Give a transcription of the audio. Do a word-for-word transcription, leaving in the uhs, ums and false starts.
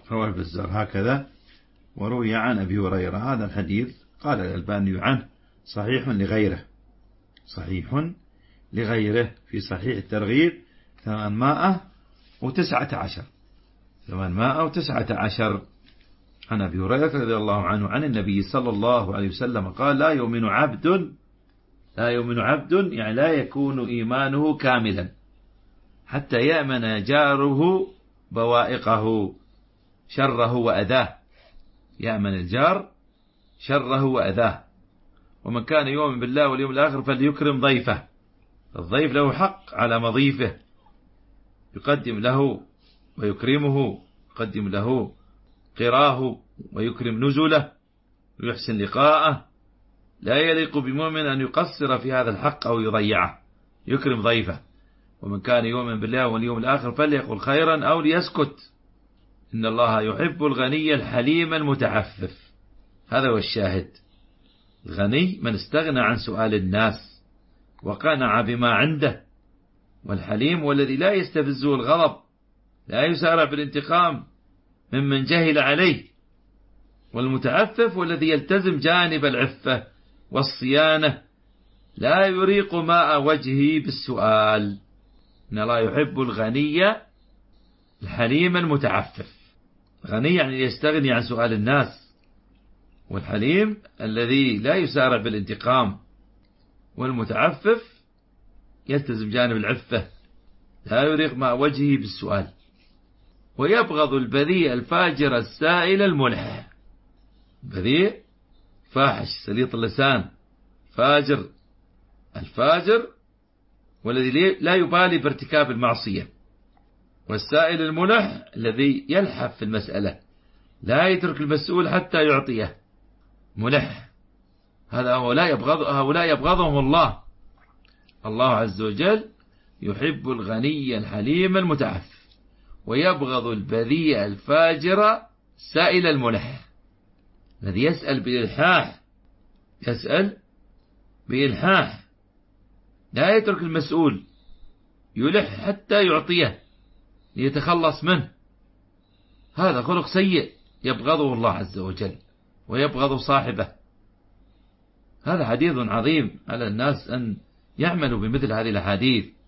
رواه البزار هكذا. وروي عن أبي هريرة هذا الحديث قال الألباني عنه صحيح لغيره، صحيح لغيره في صحيح الترغيب ثمانمائة وتسعة عشر ثمانمائة وتسعة عشر عن أبي هريرة رضي الله عنه عن النبي صلى الله عليه وسلم قال لا يؤمن عبد لا يؤمن عبد يعني لا يكون إيمانه كاملا حتى يأمن جاره بوائقه شره وأذاه، يأمن الجار شره وأذاه. ومن كان يؤمن بالله واليوم الآخر فليكرم ضيفه، الضيف له حق على مضيفه، يقدم له ويكرمه، يقدم له قراه ويكرم نزله ويحسن لقاءه. لا يليق بمؤمن أن يقصر في هذا الحق أو يضيعه، يكرم ضيفه. ومن كان يؤمن بالله واليوم الآخر فليقل خيرا أو ليسكت، إن الله يحب الغني الحليم المتعفف. هذا هو الشاهد. الغني من استغنى عن سؤال الناس وقنع بما عنده، والحليم والذي لا يستفزه الغضب، لا يسارع بالانتقام ممن جهل عليه. والمتعفف والذي يلتزم جانب العفة والصيانة، لا يريق ماء وجهه بالسؤال. إن الله يحب الغني الحليم المتعفف. غني يعني يستغني عن سؤال الناس، والحليم الذي لا يسارع بالانتقام، والمتعفف يلتزم جانب العفة لا يريق ماء وجهه بالسؤال. ويبغض البذيء الفاجر السائل الملح. بذيء فاحش سليط اللسان، فاجر الفاجر والذي لا يبالي بارتكاب المعصية. والسائل الملح الذي يلحف في المسألة، لا يترك المسؤول حتى يعطيه. ملح هذا هؤلاء يبغض هؤلاء يبغضهم الله. الله عز وجل يحب الغني الحليم المتعفف، ويبغض البذيء الفاجر سائل الملح الذي يسأل بإلحاح، يسأل بإلحاح لا يترك المسؤول، يلح حتى يعطيه ليتخلص منه. هذا خلق سيء يبغضه الله عز وجل ويبغض صاحبه. هذا حديث عظيم على الناس أن يعملوا بمثل هذه الأحاديث.